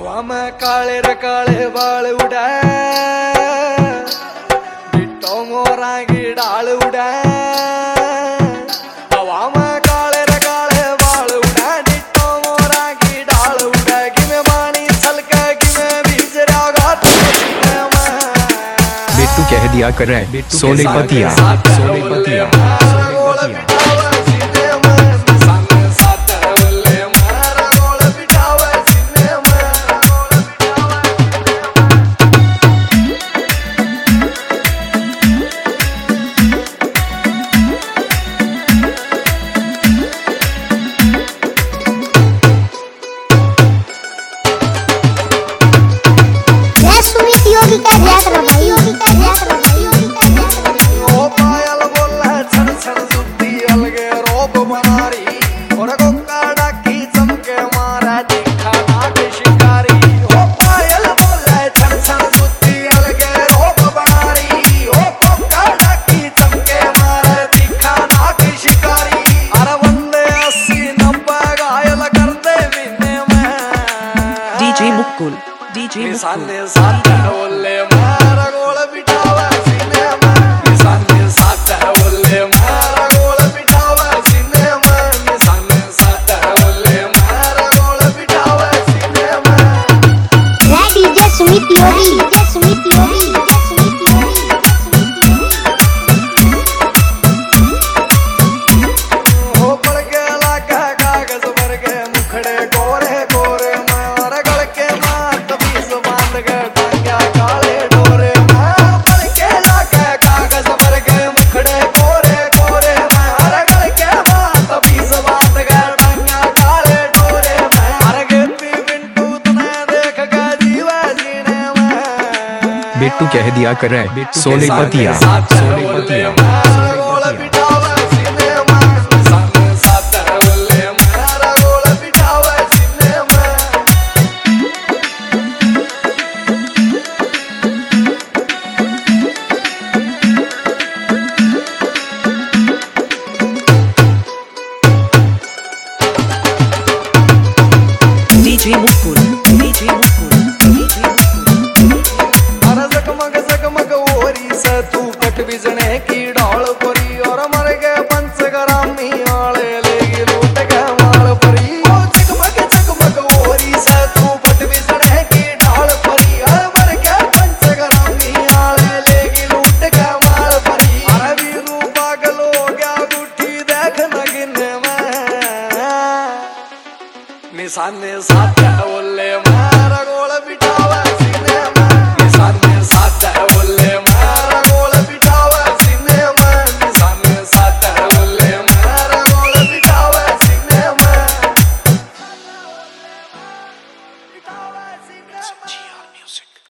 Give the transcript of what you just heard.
हवा में काले रे काले बाल उड़े, बिट्टो मोरा की डाल उड़े। हवा में काले रे काले बाल उड़े, बिट्टो मोरा की डाल उड़े। कि मैं पानी छलके कि मैं भीज रहा गात बिट्टू कह दिया कर रहे सोने पतिया सोने पतिया। योगी का ध्यान रखो, योगी का ध्यान रखो, योगी का ध्यान रखो। ओ पायल बोला छन छन सुत्ती अलगे रोब बनारी, और गोका डाकी चमके मारा दिखा नाक शिकारी। ओ पायल बोला छन छन सुत्ती अलगे रोब बनारी, ओ गोका डाकी चमके मारा दिखा नाक शिकारी। अरे बंदे 80-90 घायल कर दे बिने में। DJ मुकुल, DJ सामने मुकुल। साथ बोले मारा गोल बिठावा सीने में। सामने साथ बोले मारा गोल बिठावा सीने में। सामने साथ बोले मारा गोल बिठावा सीने में। मैं DJ Sumit Yogi, DJ Sumit Yogi, DJ Sumit Yogi, DJ Sumit Yogi. हो पड़ के लागा कागज भर के मुखड़े गोरे गोरे में, और गल के मात बीस बांध के टांगा काले डोरे में। पड़ के लागा कागज भर के मुखड़े गोरे गोरे में, और गल के मात बीस बांध के टांगा काले डोरे में। अरे गेपी बिंटू तूने देख के जीवा जीने में। बिट्टू कह दिया कर रहे सोने पतिया सोने पतिया। DJ Mukul, DJ Mukul, DJ Mukul. अरे जगमग जगमग ओरी से तू पट बिजने की डाल परी, और मर गए पंचग्रामी आले लेगी लूट के माल परी। ओ जगमग जगमग ओरी से तू पट बिजने की डाल परी, और मर गए पंचग्रामी आले लेगी लूट के माल परी। अरे वीरू पागल हो गया गुठी देख नगिन में। निशाने साथ बोले